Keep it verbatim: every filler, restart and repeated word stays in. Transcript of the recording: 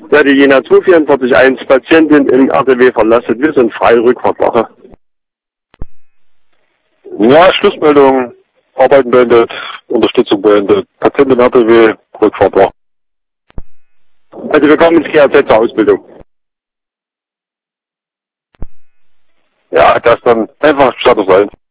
Ja, die Jena zwei vier vier eins, Patientin im R T W verlassen. Wir sind frei, Rückfahrtwache. Ja, Schlussmeldung, Arbeiten beendet, Unterstützung beendet, Patientin R T W, Rückfahrtwache. Also wir kommen ins G A Z zur Ausbildung. Ja, das dann einfach Status eins.